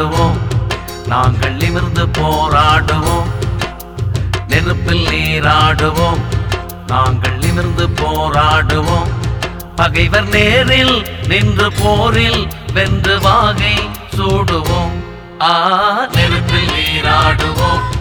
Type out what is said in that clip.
நீராடுவோம், நாங்கள் நிமிர்ந்து போராடுவோம். நெருப்பில் நீராடுவோம், நாங்கள் நிமிர்ந்து போராடுவோம். பகைவர் நேரில் நின்று போரில் வென்று வாகை சூடுவோம். நெருப்பில் நீராடுவோம்,